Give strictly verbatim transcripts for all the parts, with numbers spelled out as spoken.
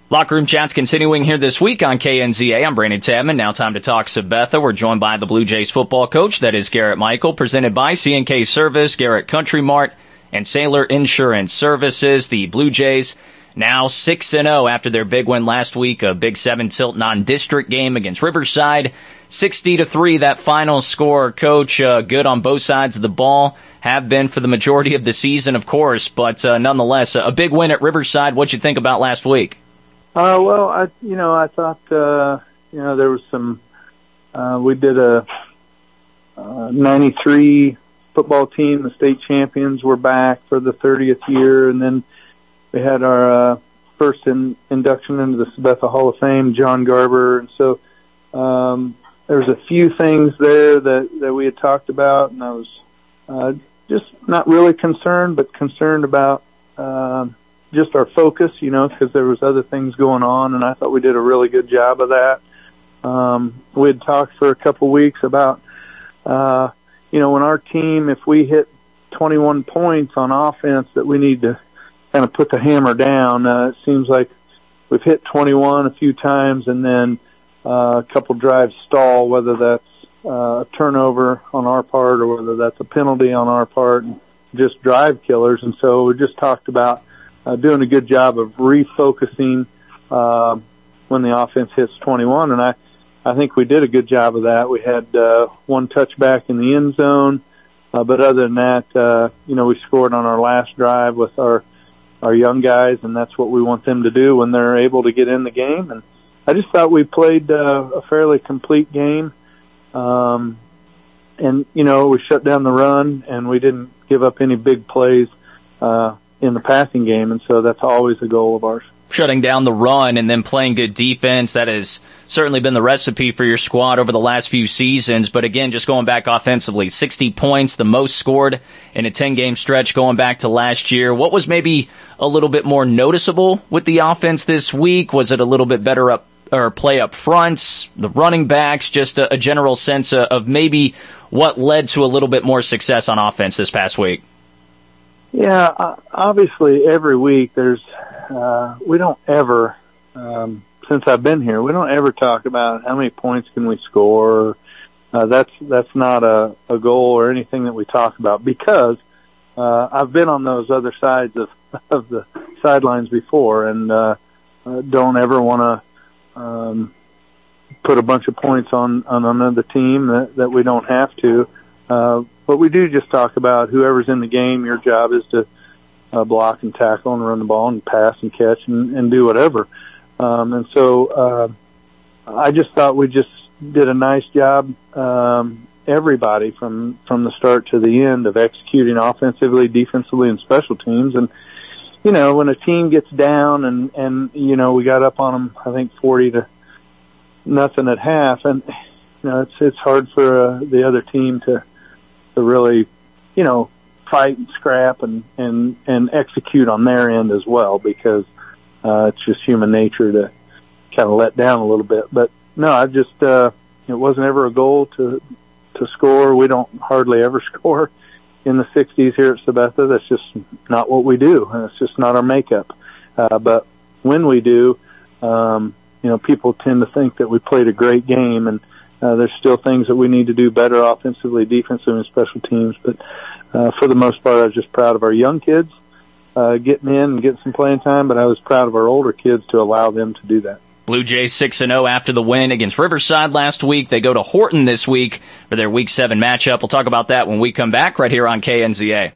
Locker Room Chat's continuing here this week on K N Z A. I'm Brandon Tabman. Now time to talk Sabetha. We're joined by the Blue Jays football coach, that is Garrett Michael, presented by C and K Service, Garrett Country Mart, and Sailor Insurance Services. The Blue Jays now six and oh after their big win last week, a Big Seven Tilt non-district game against Riverside. sixty to three, that final score. Coach, uh, good on both sides of the ball. Have been for the majority of the season, of course, but uh, nonetheless, a big win at Riverside. What'd you think about last week? Uh, well, I, you know, I thought, uh, you know, there was some, uh, we did a, uh, ninety-three football team, the state champions were back for the thirtieth year. And then we had our, uh, first in, induction into the Sabetha Hall of Fame, John Garber. And so, um, there was a few things there that, that we had talked about, and I was, uh, just not really concerned, but concerned about, um, just our focus, you know, because there was other things going on, and I thought we did a really good job of that. Um, we had talked for a couple weeks about, uh, you know, when our team, if we hit twenty-one points on offense, that we need to kind of put the hammer down. Uh, it seems like we've hit twenty-one a few times, and then uh, a couple drives stall, whether that's uh, a turnover on our part or whether that's a penalty on our part, and just drive killers. And so we just talked about Uh, doing a good job of refocusing uh, when the offense hits twenty-one, and I, I think we did a good job of that. We had uh, one touchback in the end zone, uh, but other than that, uh, you know, we scored on our last drive with our our young guys, and that's what we want them to do when they're able to get in the game. And I just thought we played uh, a fairly complete game, um, and you know, we shut down the run, and we didn't give up any big plays Uh, in the passing game, and so that's always a goal of ours. Shutting down the run and then playing good defense, that has certainly been the recipe for your squad over the last few seasons. But again, just going back offensively, sixty points, the most scored in a ten-game stretch going back to last year. What was maybe a little bit more noticeable with the offense this week? Was it a little bit better up or play up front, the running backs, just a, a general sense of, of maybe what led to a little bit more success on offense this past week? Yeah, obviously every week there's, uh, we don't ever, um, since I've been here, we don't ever talk about how many points can we score. Uh, that's, that's not a, a goal or anything that we talk about, because, uh, I've been on those other sides of, of the sidelines before, and, uh, uh don't ever want to, um, put a bunch of points on, on another team that, that we don't have to. Uh, but we do just talk about whoever's in the game, your job is to uh, block and tackle and run the ball and pass and catch and, and do whatever. Um, and so uh, I just thought we just did a nice job, um, everybody from, from the start to the end, of executing offensively, defensively, and special teams. And, you know, when a team gets down and, and you know, we got up on them, I think, forty to nothing at half, and, you know, it's, it's hard for uh, the other team to, to really, you know, fight and scrap and, and, and execute on their end as well, because uh, it's just human nature to kind of let down a little bit. But no, I just, uh, it wasn't ever a goal to, to score. We don't hardly ever score in the sixties here at Sabetha. That's just not what we do. And it's just not our makeup. Uh, but when we do, um, you know, people tend to think that we played a great game, and Uh, there's still things that we need to do better offensively, defensively, and special teams. But uh, for the most part, I was just proud of our young kids uh, getting in and getting some playing time, but I was proud of our older kids to allow them to do that. Blue Jays six and oh after the win against Riverside last week. They go to Horton this week for their Week seven matchup. We'll talk about that when we come back right here on K N Z A.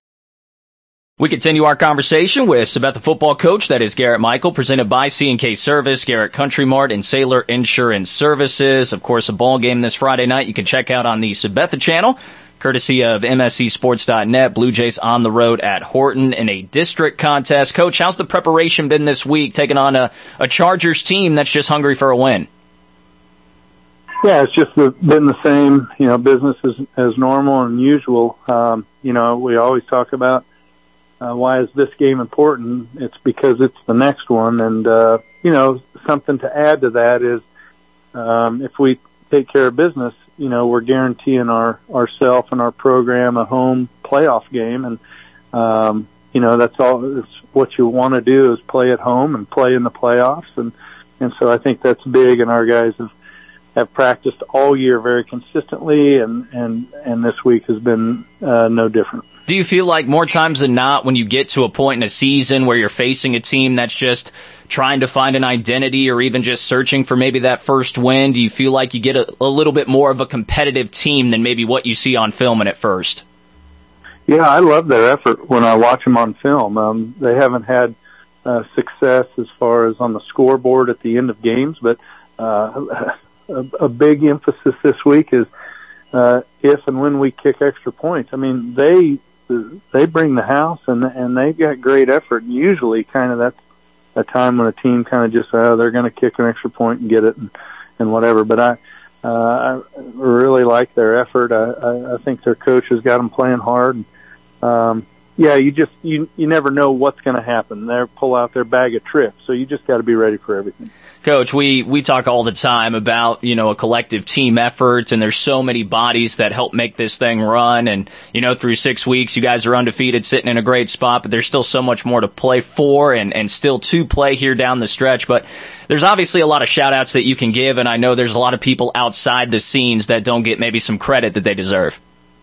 We continue our conversation with Sabetha football coach, that is Garrett Michael, presented by C and K Service, Garrett Country Mart, and Sailor Insurance Services. Of course, a ball game this Friday night you can check out on the Sabetha channel, courtesy of M S C Sports dot net. Blue Jays on the road at Horton in a district contest. Coach, how's the preparation been this week, taking on a, a Chargers team that's just hungry for a win? Yeah, it's just been the same, you know, business as, as normal and usual. Um, you know, we always talk about Uh, why is this game important? It's because it's the next one. And, uh, you know, something to add to that is um, if we take care of business, you know, we're guaranteeing our ourself and our program a home playoff game. And, um, you know, that's all, it's what you want to do is play at home and play in the playoffs. And, and so I think that's big, and our guys have, have practiced all year very consistently, and, and, and this week has been uh, no different. Do you feel like more times than not when you get to a point in a season where you're facing a team that's just trying to find an identity or even just searching for maybe that first win, do you feel like you get a, a little bit more of a competitive team than maybe what you see on film at first? Yeah, I love their effort when I watch them on film. Um, they haven't had uh, success as far as on the scoreboard at the end of games, but uh, a, a big emphasis this week is uh, if and when we kick extra points. I mean, they they bring the house, and and they've got great effort. And usually, kind of that's a time when a team kind of just, oh, they're going to kick an extra point and get it and, and whatever. But I, uh, I really like their effort. I, I, I think their coach has got them playing hard. And, um, yeah, you just, you, you never know what's going to happen. They pull out their bag of tricks. So you just got to be ready for everything. Coach, we, we talk all the time about, you know, a collective team effort, and there's so many bodies that help make this thing run. And, you know, through six weeks, you guys are undefeated, sitting in a great spot, but there's still so much more to play for and, and still to play here down the stretch. But there's obviously a lot of shout-outs that you can give, and I know there's a lot of people outside the scenes that don't get maybe some credit that they deserve.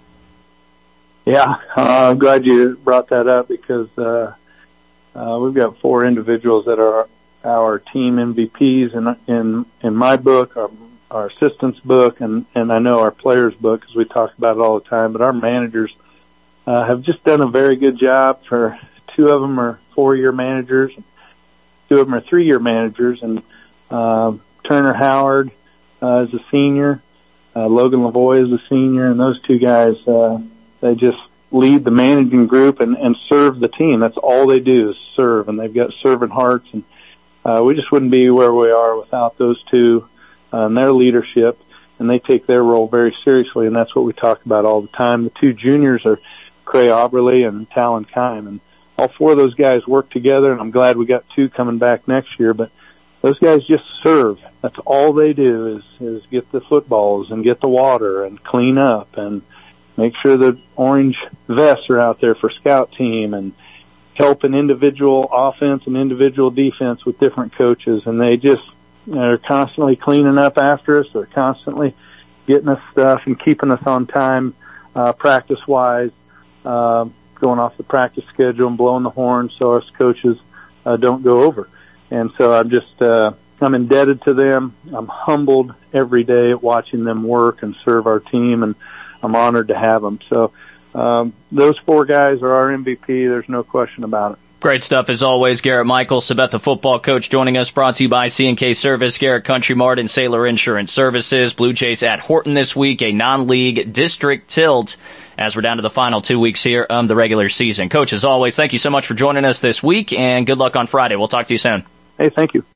Yeah, uh, I'm glad you brought that up, because uh, uh, we've got four individuals that are our team M V Ps in in in my book, our, our assistants book, and and I know our players book, because we talk about it all the time. But our managers uh, have just done a very good job. For two of them are four-year managers, two of them are three-year managers, and uh, Turner Howard uh, is a senior, uh, Logan Lavoie is a senior, and those two guys, uh, they just lead the managing group and, and serve the team. That's all they do is serve, and they've got servant hearts. And Uh, we just wouldn't be where we are without those two uh, and their leadership, and they take their role very seriously, and that's what we talk about all the time. The two juniors are Cray Auberly and Talon Kime, and all four of those guys work together, and I'm glad we got two coming back next year. But those guys just serve. That's all they do is, is get the footballs and get the water and clean up and make sure the orange vests are out there for scout team, and help an individual offense and individual defense with different coaches. And they just are constantly cleaning up after us. They're constantly getting us stuff and keeping us on time, uh, practice-wise, uh, going off the practice schedule and blowing the horn so us coaches uh, don't go over. And so I'm just, uh, I'm indebted to them. I'm humbled every day at watching them work and serve our team, and I'm honored to have them. So, Um, those four guys are our M V P. There's no question about it. Great stuff as always. Garrett Michael, Sabetha football coach, joining us, brought to you by C and K Service, Garrett Country Mart, and Sailor Insurance Services. Blue Jays at Horton this week, a non-league district tilt, as we're down to the final two weeks here of the regular season. Coach, as always, thank you so much for joining us this week, and good luck on Friday. We'll talk to you soon. Hey, thank you.